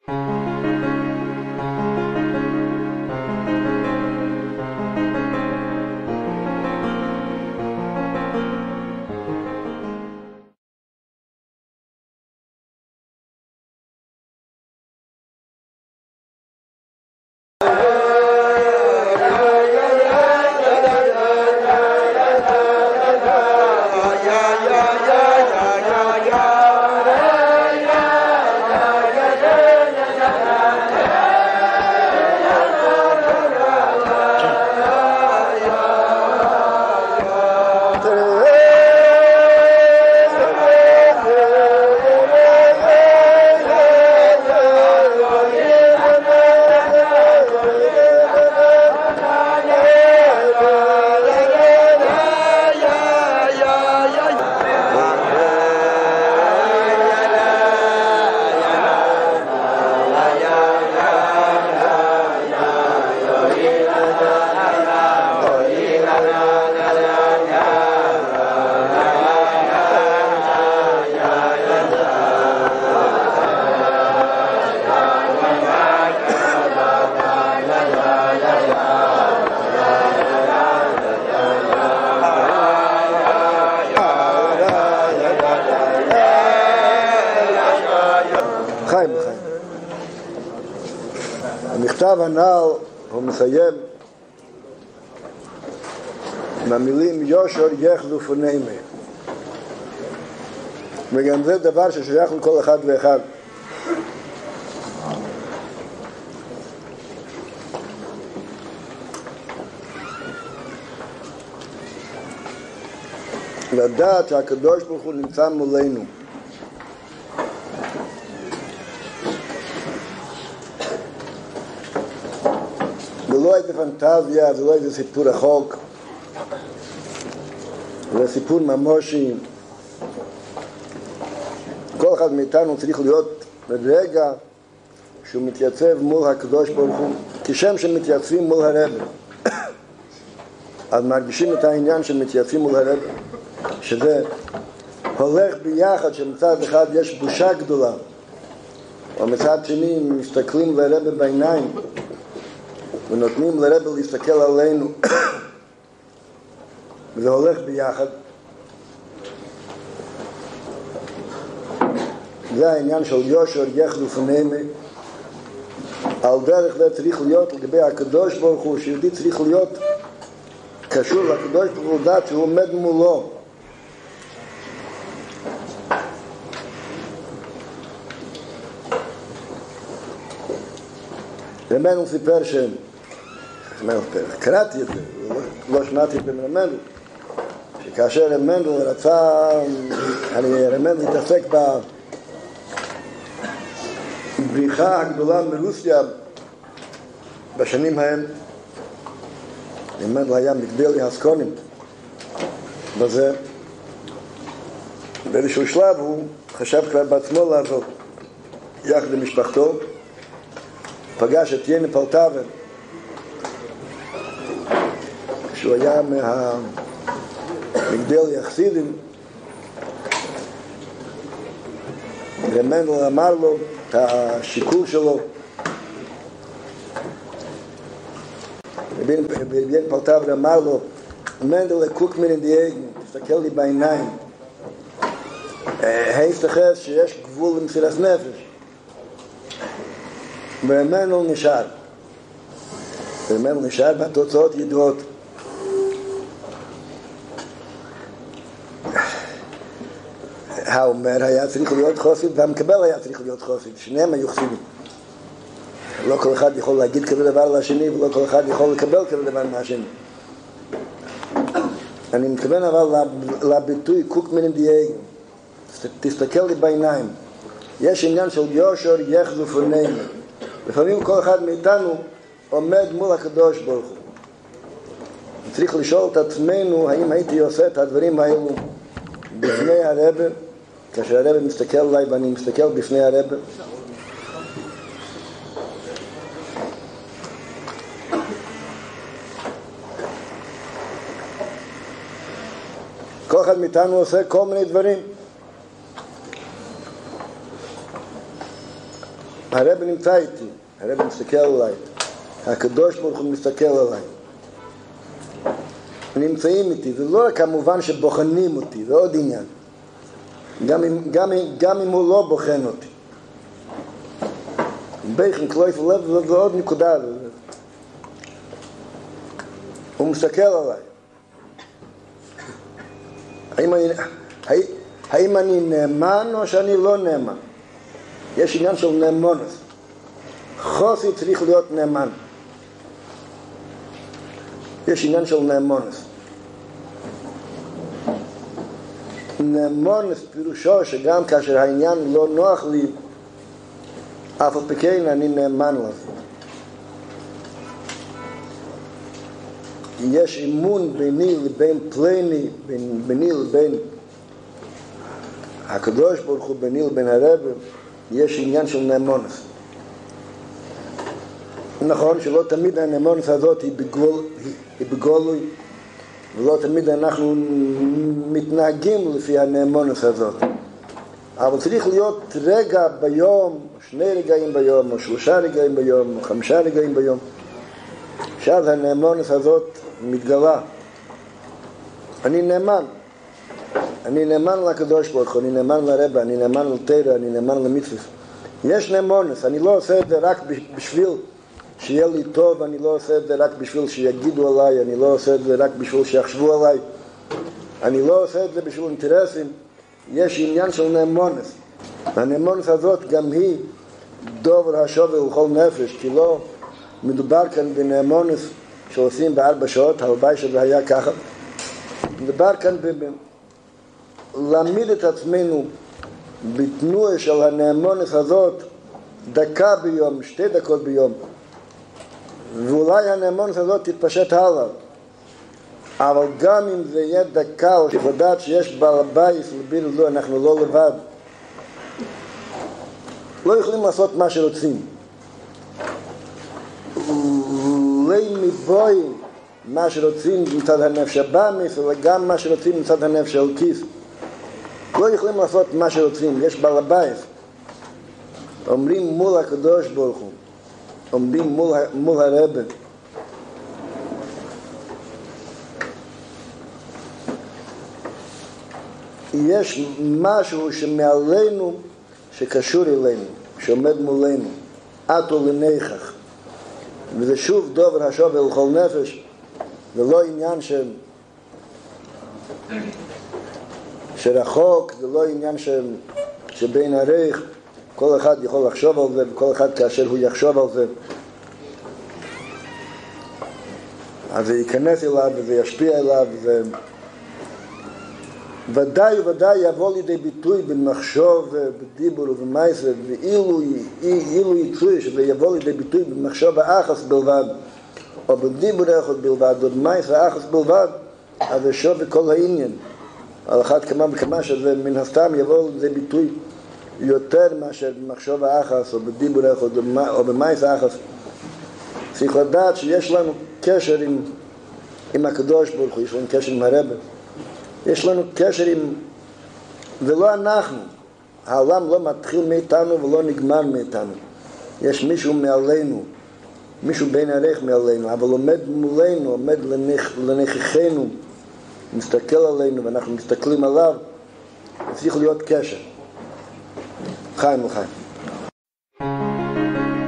המכתב הנ"ל הוא מסיים מהמילים יושר יחלוף ונעימה, וגם זה דבר ששייך לכל אחד ואחד. לדעת שהקדוש ברוך הוא נמצא מולנו, ולא איזה פנטזיה, זה לא איזה סיפור רחוק, זה סיפור ממושי. כל אחד מאיתנו צריך להיות ברגע שהוא מתייצב מול הקדוש ברוך הוא, כשם שמתייצבים מול הרב, אז מרגישים את העניין שמתייצבים מול הרב, שזה הולך ביחד, שמצד אחד יש בושה גדולה, ומצד שני מסתכלים לרב בעיניים ונותנים לרב להסתכל עלינו, וזה הולך ביחד. זה העניין של יושר יחלוף ונעימה. על דרך זה צריך להיות לגבי הקדוש ברוך הוא, שיהודי צריך להיות קשור לקדוש ברוך הוא, לדעת שהוא עומד מולו. רמנו סיפר קראתי את זה, לא שמעתי את זה מרמנו, שכאשר רמנו רצה, רמנו התעסק בבריחה הגדולה מרוסיה בשנים ההם, רמנו היה מגדלי הסקונים בזה, באיזשהו שלב הוא חשב כבר בעצמו לעזוב יחד עם משפחתו, פגש את יני פלטאבר כשהוא היה מהמגדל יחסידים. רמנו אמר לו את השיקול שלו, יני פלטאבר אמר לו, מנדל קוק מן דיאגן, תסתכל לי בעיניים, היסתחס שיש גבול למסירת נפש. ורמנו נשאר, והתוצאות ידועות. האומר היה צריך להיות חסיד והמקבל היה צריך להיות חסיד, שניהם היו חסידים. לא כל אחד יכול להגיד כזה דבר לשני, ולא כל אחד יכול לקבל כזה דבר מהשני. אני מתכוון אבל לביטוי קוק מן דיאגן, תסתכל לי בעיניים. יש עניין של יושר יחלוף ונעימה. לפעמים כל אחד מאיתנו עומד מול הקדוש ברוך הוא. צריך לשאול את עצמנו האם הייתי עושה את הדברים האלו בפני הרב, כאשר הרב מסתכל עליי ואני מסתכל בפני הרב. כל אחד מאיתנו עושה כל מיני דברים. הרב נמצא איתי, הרב מסתכל עליי, הקדוש ברוך הוא מסתכל עליי. נמצאים איתי, זה לא רק המובן שבוחנים אותי, זה עוד עניין. גם אם הוא לא בוחן אותי. בייכן קלויף לב זה עוד נקודה. הוא מסתכל עליי. האם אני נאמן או שאני לא נאמן? יש עניין של נאמנות. חוסי צריך להיות נאמן. יש עניין של נאמנות. נאמנות פירושו שגם כאשר העניין לא נוח לי, אף על פי כן אני נאמן לזה. יש אימון ביני לבין פלני, ביני לבין הקדוש ברוך הוא, ביני לבין הרב, יש עניין של נאמנות. נכון שלא תמיד הנאמנות הזאת היא בגולוי, ולא תמיד אנחנו מתנהגים לפי הנאמנות הזאת. אבל צריך להיות רגע ביום, 2 רגעים ביום, או 3 רגעים ביום, או 5 רגעים ביום, שאז הנאמנות הזאת מתגלה. אני נאמן לקדוש ברוך הוא, אני נאמן לרבא, אני נאמן לתורה, אני נאמן למצוות. יש נאמנות, אני לא עושה את זה רק בשביל שיהיה לי טוב, אני לא עושה את זה רק בשביל שיגידו עליי, אני לא עושה את זה רק בשביל שיחשבו עליי, אני לא עושה את זה בשביל אינטרסים. יש עניין של נאמנות. הנאמנות הזאת גם היא דובר השווה לכל נפש, כי לא מדובר כאן בנאמנות שעושים ב4 שעות, הלוואי שזה היה ככה. מדובר כאן להעמיד את עצמנו בתנועה של הנאמנות הזאת, דקה ביום, 2 דקות ביום, ואולי הנאמנות הזאת תתפשט הלאה. אבל גם אם זה יהיה דקה, או לדעת שיש בעל הבית, לבינו, אנחנו לא לבד. לא יכולים לעשות מה שרוצים. אולי מבוי מה שרוצים מצד הנפש הבאמיס, אלא גם מה שרוצים מצד הנפש האלוקיס. לא יכולים לעשות מה שרוצים, יש בעל הבית. אומרים מול הקדוש ברוך הוא, עומדים מול הרב. יש משהו שמעלינו, שקשור אלינו, שעומד מולנו, אתו לניחך. וזה שוב דובר השווה לכל נפש, ולא עניין שרחוק, זה לא עניין שבין עריך, כל אחד יכול לחשוב על זה, וכל אחד כאשר הוא יחשוב על זה, אז זה ייכנס אליו וזה ישפיע אליו, ודאי וודאי יבוא לידי ביטוי במחשוב, בדיבור ובמעשה, ואילו יצוי שזה יבוא לידי ביטוי במחשוב האחס בלבד, או בדיבור אחד בלבד, או במעשה האחס בלבד, אז זה שווה כל העניין. על אחת כמה וכמה שזה מן הסתם יבוא לידי ביטוי יותר מאשר במחשוב האחס, או בדיבור אחד, או במעשה האחס. צריך לדעת שיש לנו קשר עם הקדוש ברוך הוא, יש לנו קשר עם הרב. יש לנו קשר עם, ולא אנחנו. העולם לא מתחיל מאיתנו ולא נגמר מאיתנו. יש מישהו מעלינו, מישהו בין ערך מעלינו, אבל עומד מולנו, עומד לנכחנו, מסתכל עלינו ואנחנו מסתכלים עליו. צריך להיות קשר. חיים לחיים.